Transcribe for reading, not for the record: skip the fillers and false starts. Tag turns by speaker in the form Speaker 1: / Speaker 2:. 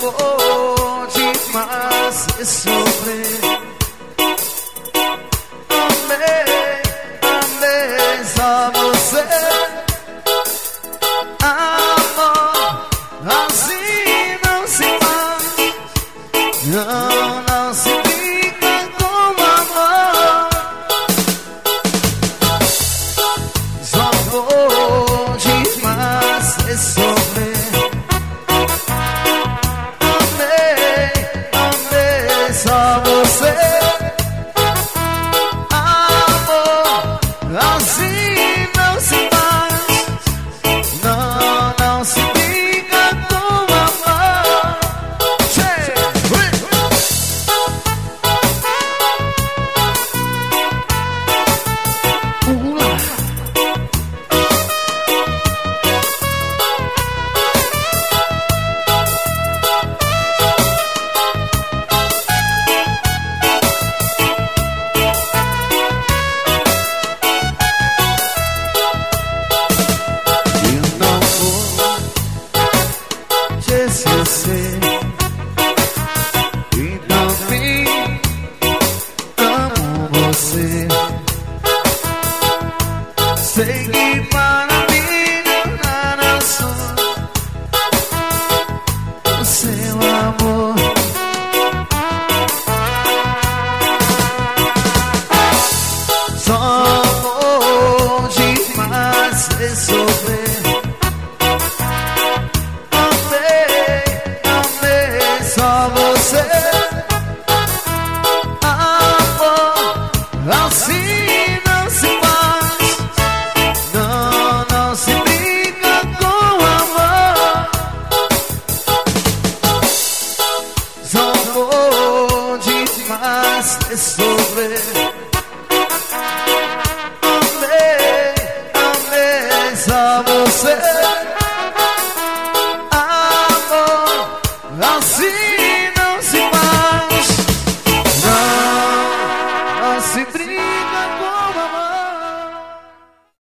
Speaker 1: vou demais e sofrer. Amei, amei só você. Amor, assim não se faz. Não, não se brinca com amor. Só vou demais e sofrer. Só você, amor, assim não se faz. Não, não se brinca com amor. Esquecer e também amo você. Sei que para mim não sou o seu amor. Só vou demais resolver. Só você, amor, assim não se faz. Não, não se brinca com amor. Só vou demais resolver. Amei, amei só você.